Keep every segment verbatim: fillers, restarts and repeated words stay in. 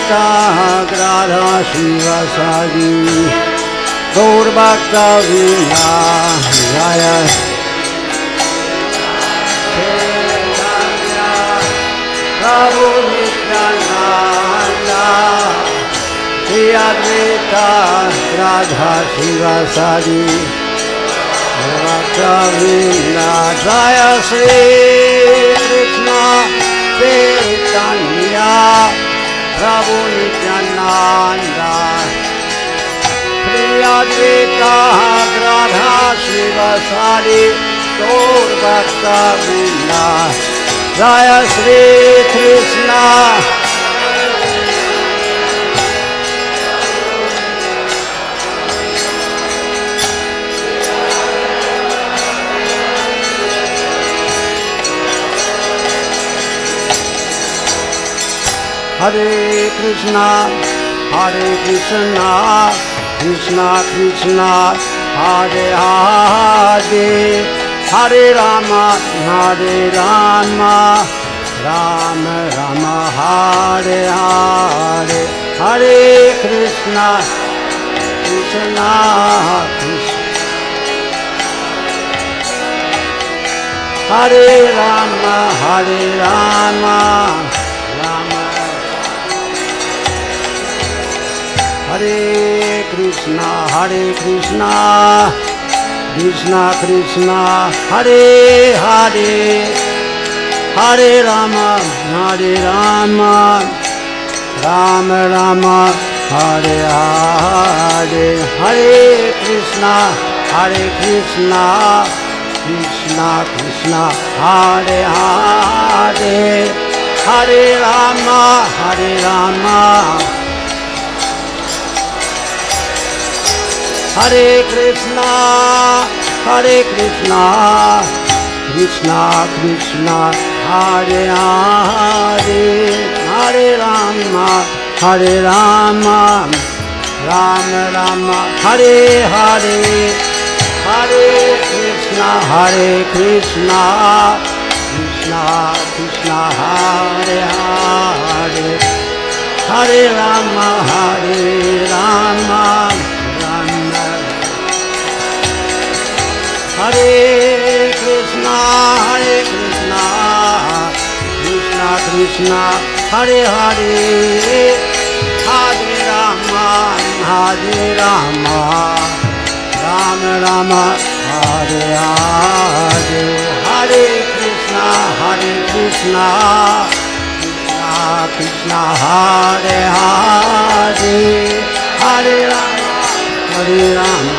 Advaita Radha Shiva Sadi Gaur Bhakta Vrinda Jaya Prabhu Nityananda Shri Advaita Radha Shiva Sadi Bhakta Vrinda Jaya Shri Krishna Chaitanya Prabhu Nityananda Shri Advaita Radha Shiva Sadi Gaur Bhakta Vrinda Jaya Shri Krishna Hare Krishna, Hare Krishna, Krishna Krishna, Hare Hare, Hare Rama, Hare Rama, Rama Rama, Hare Hare, Hare Krishna, Krishna Krishna, Hare Rama, Hare Rama, Rama Hare Krishna, Hare Krishna, Krishna Krishna, Hare Hare, Hare Rama, Hare Rama, Rama Rama, Hare Hare, Hare Krishna, Hare Krishna, Krishna Krishna, Hare Hare, Hare Rama, Hare Rama, Hare Krishna, Hare Krishna, Krishna Krishna, Hare Hare, Hare Rama, Hare Rama, Rama Rama, Hare Hare, Hare Krishna, Hare Krishna, Krishna Krishna, Hare Hare, Hare Rama, Hare Rama, Hare Krishna, Hare Krishna, Krishna Krishna, Hare Hare, Hare Rama, Hare Rama, Rama Rama, Hare Hare, Hare Krishna, Hare Krishna, Krishna Krishna, Hare Hare, Hare Rama, Hare Rama,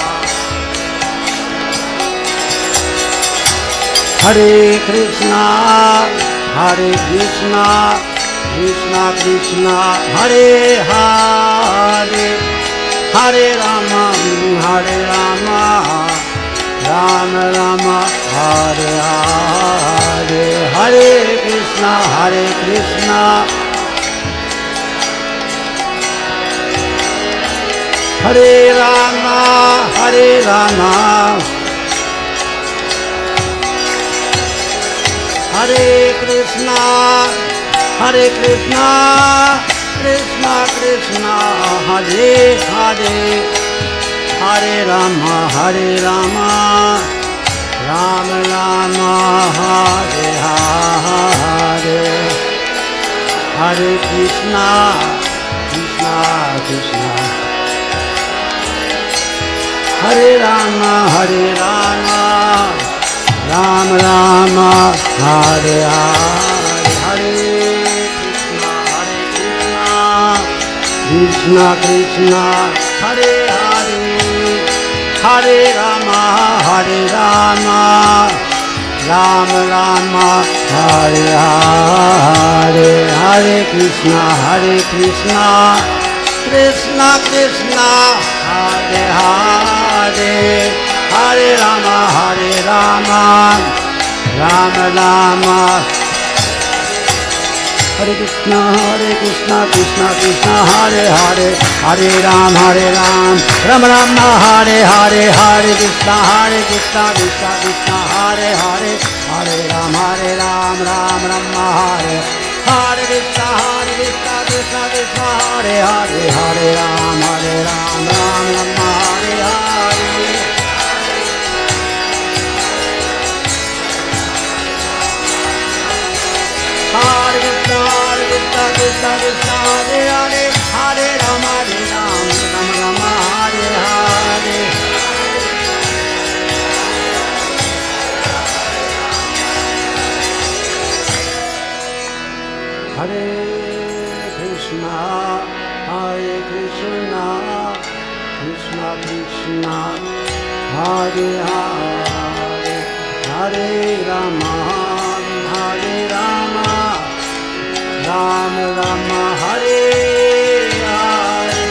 Hare Krishna, Hare Krishna, Krishna Krishna, Hare Hare, Hare Rama, Hare Rama, Rama Rama, Hare Hare, Hare Krishna, Hare Krishna, Hare Rama, Hare Rama, Hare Krishna, Hare Krishna, Krishna Krishna, Hare Hare, Hare Rama, Hare Rama, Rama Rama, Hare Hare, Hare Krishna, Krishna Krishna, Hare Rama, Hare Rama, Rama Rama, Hare Hare, Hare Krishna, Hare Krishna, Krishna Krishna, Hare Hare, Hare Rama, Hare Rama, Rama Rama, Hare Hare, Hare Krishna, Hare Krishna, Krishna Krishna, Hare Hare, Hare Rama, Hare Rama, Rama Rama, Hare Krishna, Hare Krishna, Krishna Krishna, Hare Hare, Hare Ram, Hare Ram, Rama Rama, Hare Hare, Hare Krishna, Hare Krishna, Krishna Krishna, Hare Hare, Hare Ram, Hare Ram, Ram Rama, Hare Hare Krishna, Hare Krishna, Krishna Krishna Hare Hare Hare Ram Hare Ram Ram Rama Hare Hare Hare Krishna Hare Krishna Krishna Krishna Hare Hare Hare Rama Hare Ram Rama Rama Hare Hare Hare Krishna, Hare Krishna, Krishna Krishna, Hare Hare, Hare Rama, Hare Rama, Rama Rama, Hare Hare,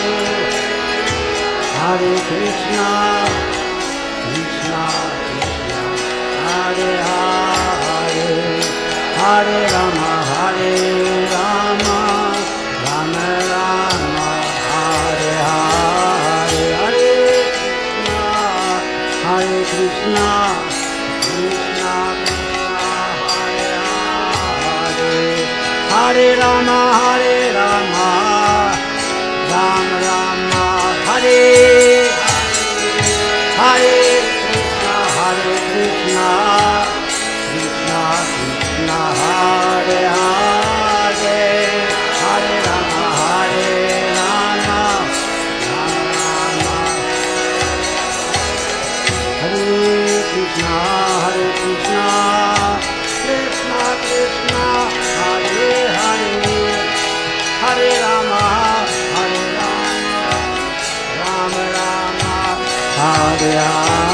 Hare Krishna, Krishna Krishna, Hare Hare, Hare Rama, Hare Rama, Rama Rama, Hare Hare, Hare Krishna, Krishna Krishna, Hare Hare, Hare Rama, Hare Rama, Rama Rama, Hare Hare, Hare Krishna, Krishna Krishna, Hare Hare, Hare Rama, Hare Rama, Rama Rama, Hare Krishna, Hare Krishna, Krishna Krishna, Hare Hare, Hare Rama, Hare Rama, Rama Rama, Hare Hare.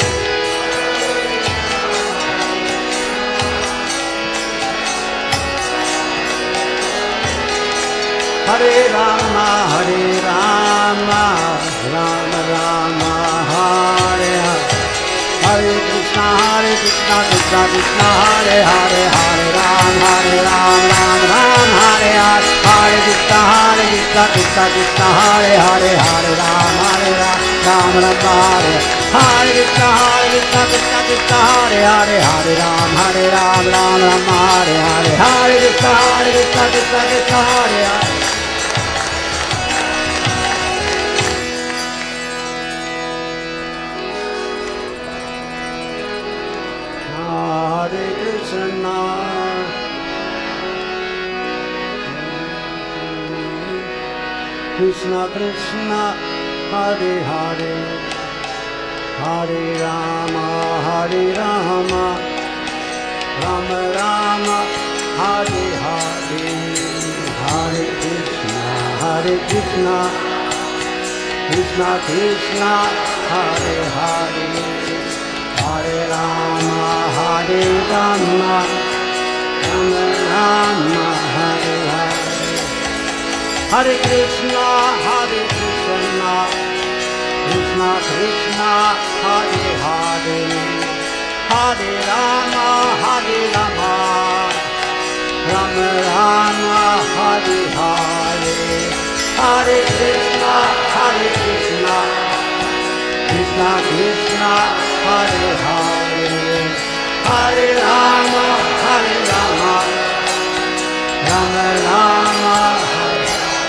Hare Rama, Hare Rama, Rama Rama, Hare Hare, Hare Krishna, Hare Krishna, Krishna Krishna, Hare Hare, Hare Rama, Hare Rama, Rama Rama, Hare Hare, Hare Krishna, Hare Krishna, Krishna Krishna, Hare Hare, Hare Rama, Hare Rama, Rama Rama, Hare Hare Krishna, Hare Krishna, Krishna Krishna, Hare Hare, Hare Rama, Hare Rama, Rama Rama, Hare Hare, Hare Krishna, Hare Krishna, Krishna Krishna, Hare Hare. Hare Krishna, Krishna Krishna, Hare Hare, Hare Rama, Hare Rama, Rama Rama, Hare Hare, Hare Krishna, Hare Krishna, Krishna Krishna, Hare Hare, Hare Rama, Hare Rama, Rama Rama, Hare Hare, Hare Krishna, Hare Krishna, Krishna Krishna, Hare Hare, Hare Rama, Hare Rama, Rama Rama, Hare Hare, Hare Krishna, Hare Krishna, Krishna Krishna, Hare Hare, Hare Rama, Hare Rama, Rama Rama, Hare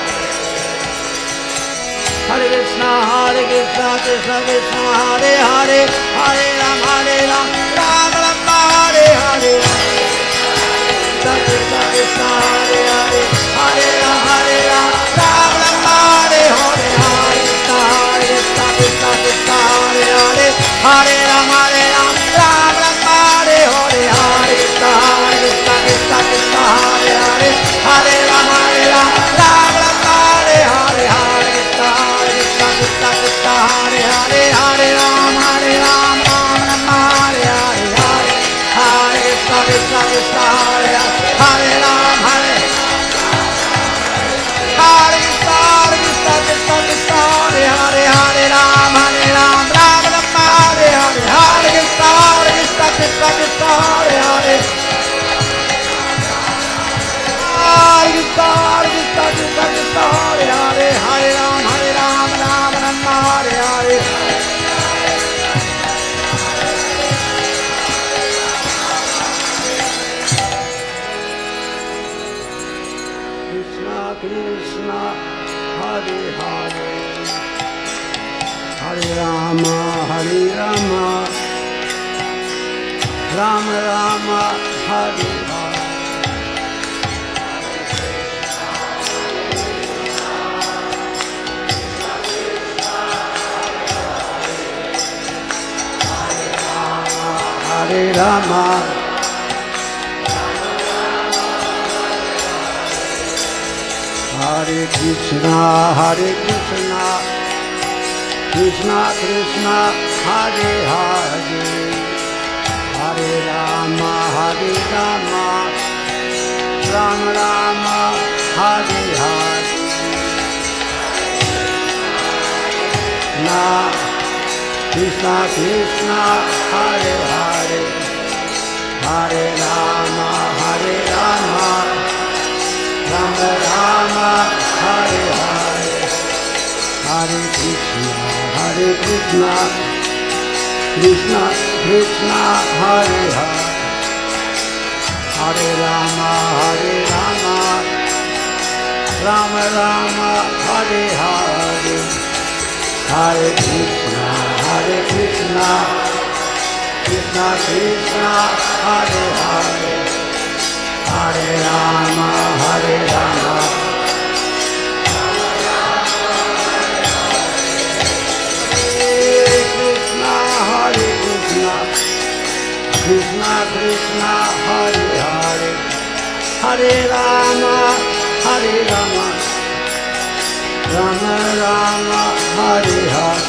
Hare Krishna, Hare Krishna, Krishna Krishna, Hare Hare, Hare Rama, Hare Rama, Rama Rama, Hare Hare, Krishna Krishna, Hare Hare, Hare Rama, Hare Rama, Rama Rama, Hare Hare, Hare Krishna, Hare Krishna, Krishna Krishna, Hare Hare, Hare Rama, Hare Rama, Rama Rama, Hare Hare, Hare Krishna, Hare Krishna, Krishna Krishna, Hare Hare, Hare Rama, Hare Rama, Rama Rama, Hare Hare, Hare Krishna, Hare Krishna, Krishna Krishna, Hare Hare, Hare Rama, Hare Rama, Rama Rama, Hare Hare, Hare Hare Krishna, Krishna Krishna, Hare Hare, Hare Rama, Hare Hare Krishna, Hare Krishna, Krishna Krishna, Hare Hare, Hare Rama, Hare Rama, Rama Rama, Hare Hare, Hare Krishna, Hare Krishna, Krishna Krishna, Hare Hare, Hare Krishna, Hare Krishna, Krishna Krishna, Hare Hare, Hare Rama, Hare Rama, Rama Rama, Hare Hare. Krishna Krishna, Hare Hare, Hare Rama, Hare Rama, Rama Rama, Hare Hare. Hare Rama, Hare Krishna, Hare Krishna, Krishna Krishna, Hare Hare, Hare Rama, Hare Rama, Rama Rama, Hare Hare. Krishna Krishna, Hare Hare, Hare Rama, Hare Rama, Rama Rama, Hare Hare, Hare Krishna, Hare Krishna, Krishna Krishna, Hare Hare, Hare Rama, Hare Rama, Rama Rama, Hare Hare, Hare Krishna, Hare Krishna, Krishna Krishna, Hare Hare, Hare Rama, Hare Rama, Hare Krishna, Hare Krishna, Krishna Krishna, Hare Hare, Hare Rama, Hare Rama, Rama Rama, Hare Hare.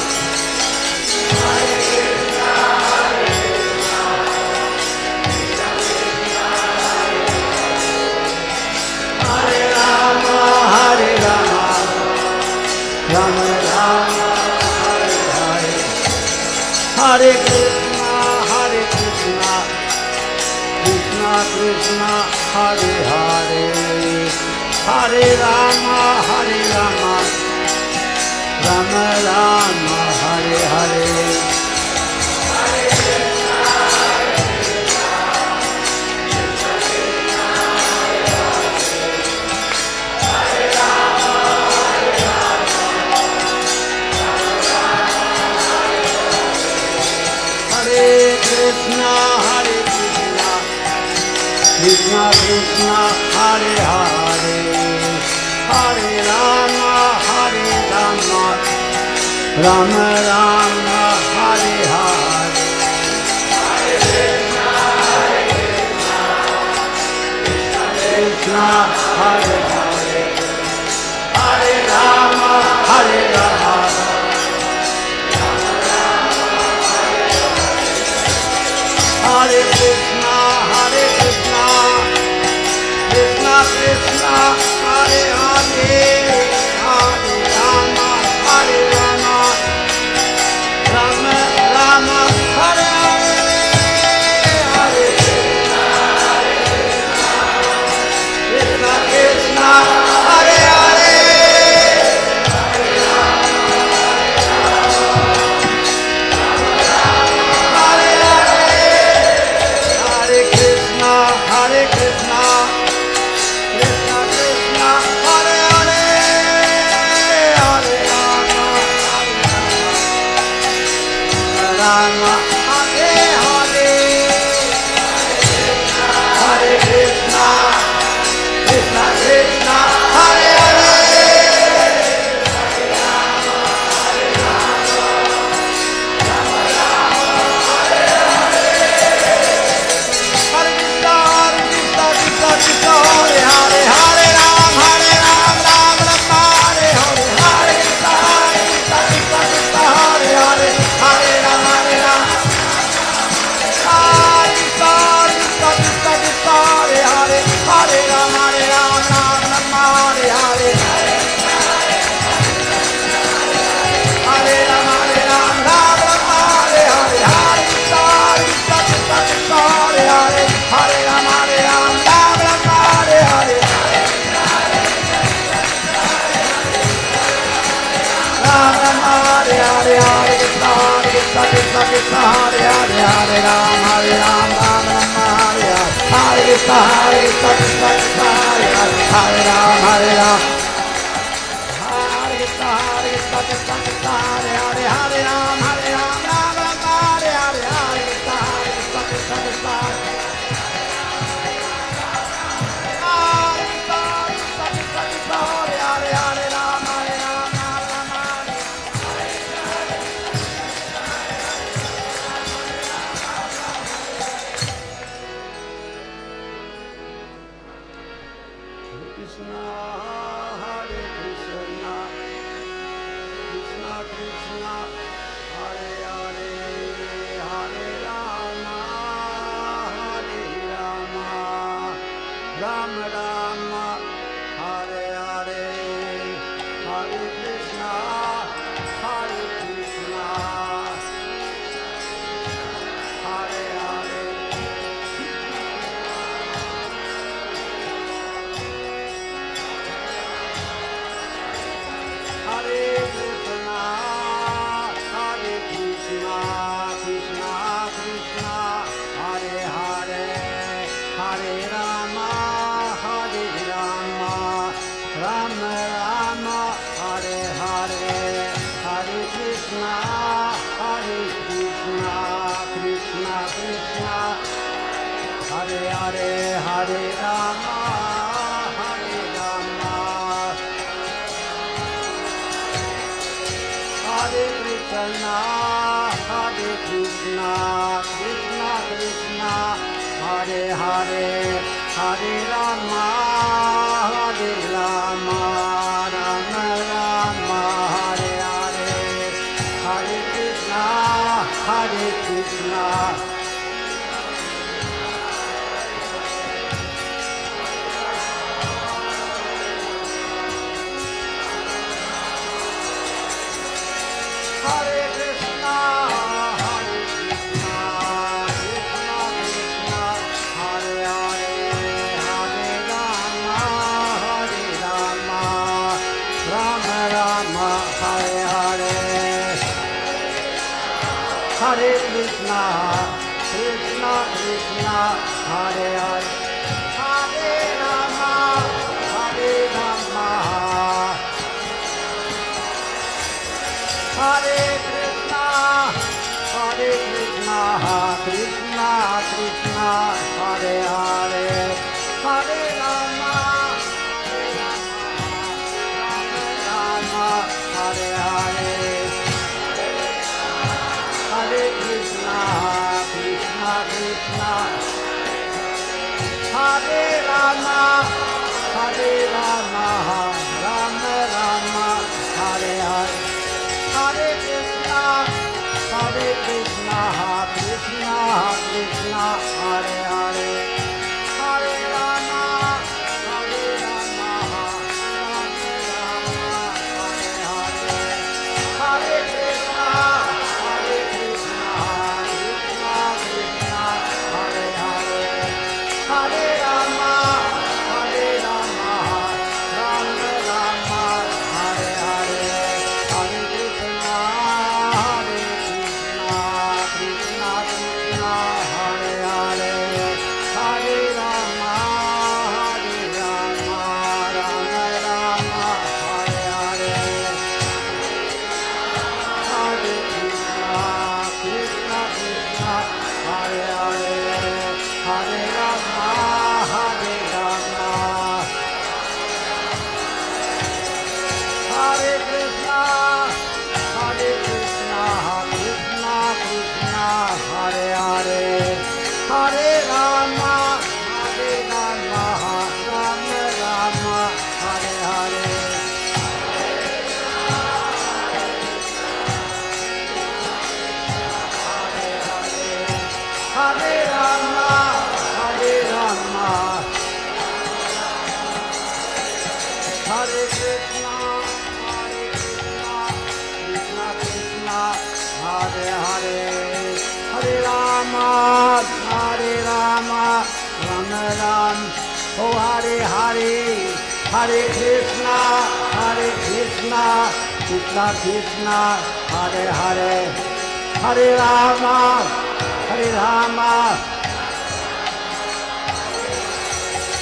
Hare Rama, Rama Rama, Hare Hare, Hare Krishna, Hare Krishna, Krishna Krishna, Hare Hare, Hare Rama, Hare Rama, Rama Rama, Hare Hare. Krishna, Hare Krishna, Krishna Krishna, Hare Hare, Hare Rama, Hare Rama, Rama Rama, Hare Hare, Hare Krishna, Hare Krishna, Krishna Hare Hare, Hare Rama, Hare Rama, Hare Krishna, Hare Krishna, Krishna Krishna, Hare Hare, Hare Rama, Hare Rama, Rama Rama, Hare Hare, Hare Krishna, Hare Krishna, Krishna Krishna, Hare Hare, Hare Rama, Hare Rama, Hare Krishna, Hare Krishna, Krishna Krishna, Hare Hare, Hare Rama, Hare Rama, Hare Hare, Hare Krishna, Krishna Krishna, Hare Hare, Hare Krishna, Krishna Krishna, Hare Hare, Hare Ram, Hare Ram, Ram Rama, Hare Hare, Hare Krishna, Krishna Krishna, Hare Hare, Hare Ram, Hare Ram, Hare Krishna, Krishna Krishna, Hare Hare, Hare Ram, Hare Ram, Ram Rama, Hare Hare, Hare Ram, Hare Ram, Ram Rama, Hare Hare, Hare Krishna, Krishna Krishna, Hare Hare, Hare Ram, Hare Ram, Ram Rama, Hare Hare, Ram Rama, Hare Hare, Hare Krishna, Krishna Krishna, Hare Hare, Hare Ram, Hare Ram, Ram Rama, Hare Hare, Hare Krishna, Krishna Krishna, Hare Hare, Hare Ram, Hare Ram, Krishna, Hare Krishna, Krishna Krishna, Hare Hare, Hare Ram, Hare Ram, Ram Ram, Hare Hare, Hare Krishna, Hare Krishna, Krishna Krishna.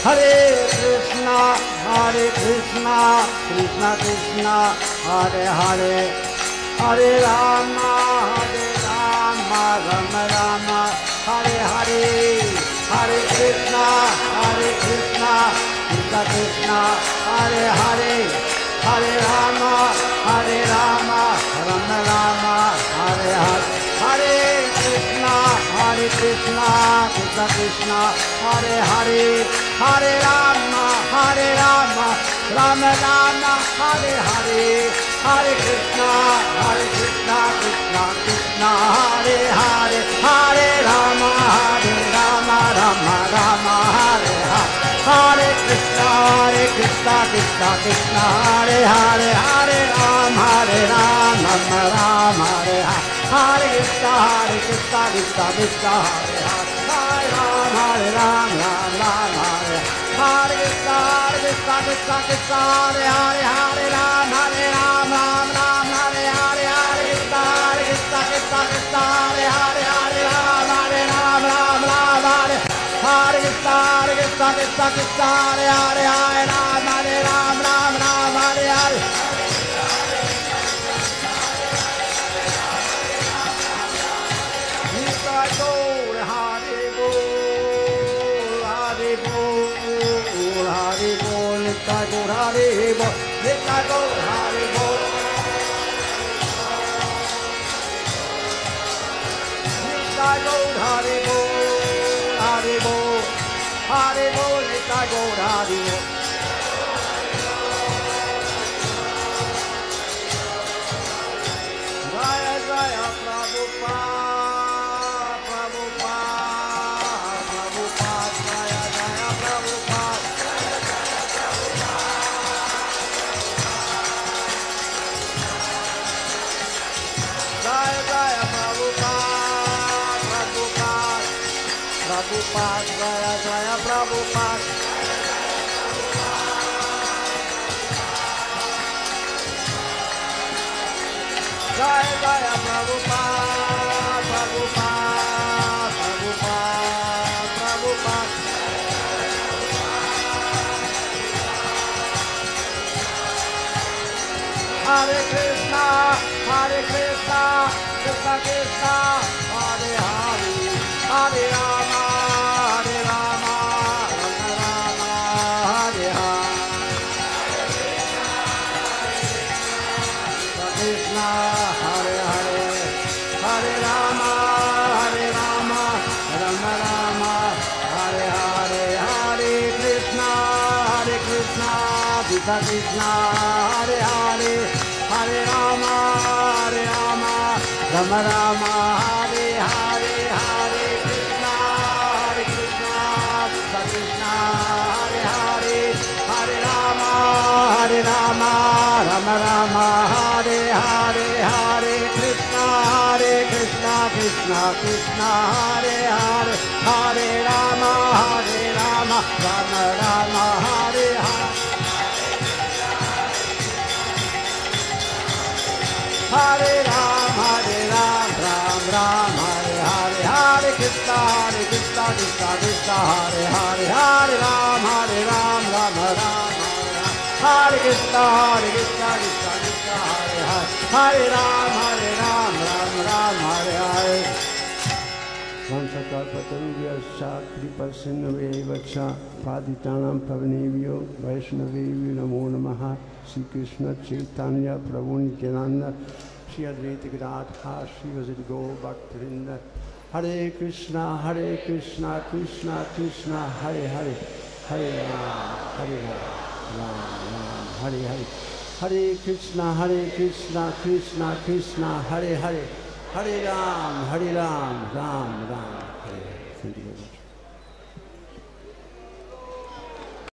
Hare Krishna, Hare Krishna, Krishna Krishna, Hare Hare, Hare Rama, Hare Rama, Rama Rama, Hare Hare, Hare Krishna, Hare Krishna, Krishna Krishna, Hare Hare, Hare Rama, Hare Rama, Rama Rama, Hare Hare, Hare Krishna, Hare Krishna, Krishna Krishna, Hare Hare, Hare Rama, Hare Rama, Rama Rama, Hare Hare, Hare Krishna, Hare Krishna, Krishna Krishna, Hare Hare, Hare Rama, Hare Rama, Rama Rama, Hare Hare, Hare Krishna, Hare Krishna, Krishna Krishna, Hare Hare, Hare Rama, Hare Rama, Rama Rama, Hare Hare, Hare Krishna, Hare Krishna, Krishna Krishna, Hare Hare, Hare Rama, Hare Rama, Rama Rama, Hare Hare Krishna, Hare Krishna, Krishna Krishna, Hare Hare, Hare Rama, Hare Rama, Rama Rama, Hare Hare, Hare Krishna, Hare Krishna, Krishna Krishna, Hare Hare, Hare Rama, Hare Rama, Rama Rama, Hare Hare Krishna, Hare Krishna, Krishna Krishna, Hare Hare, Hare Rama, Hare Rama, Rama Rama, Hare Hare. Nitai Gaur Hari Bol, Nitai Gaur Hari Bol, Nitai Gaur Hari Bol, Hari Bol, Hari Bol, Nitai Gaur Hari Bol. Jaya Jaya Prabhupada, Prabhupada, Prabhupada, Jaya Jaya Prabhupada. Jaya Jaya Prabhupada, Prabhupada, Prabhupada, Jaya Jaya Prabhupada. Jaya Jaya Prabhupada, Prabhupada, Prabhupada, Prabhupada. Hare Krishna, Hare Krishna, Krishna Krishna, Hare Hare, Hare Rama, Hare Rama, Rama Rama, Hare Hare. Krishna, Hare Hare, Hare Rama, Hare Rama, Rama Rama, Hare Hare, Hare Krishna, Hare Krishna, Krishna Krishna, Hare Hare, Hare Rama, Hare Rama, Rama Rama, Hare Hare, Hare Krishna, Hare Krishna, Krishna Krishna, Hare Hare, Hare Rama, Hare Rama, Rama Rama, Hare Hare, Hare Krishna, Hare Krishna, Krishna Krishna, Hare Hare, Hare Rama, Hare Rama, Rama Rama, Hare Hare. Hare Ram, Hare Ram, Ram Ram, Hare Hare, Hare Krishna, Hare Krishna, Krishna Krishna, Hare Hare, Hare Ram, Hare Ram, Ram Ram, Hare Krishna, Hare Krishna, Krishna Krishna, Hare Hare, Hare Ram, Hare Ram, Ram Ram, Hare Hare. Vansakalpatarubhyascha kripasinnavevacha paditanam pavanebhyo vaishnavebhyo namo namaha. Shri Krishna Chaitanya Prabhu Nityananda Shri Advaita Gadadhar Shri Vasudha Gaur Bhaktivinoda. Hare Krishna, Hare Krishna, Krishna Krishna, Hare Hare, Hare Ram, Hare Ram, Ram Ram, Hare Hare, Hare Krishna, Hare Krishna, Krishna Krishna, Hare Hare, Hare Ram, Hare Ram, Ram Ram, Hare Hare. Thank you very much.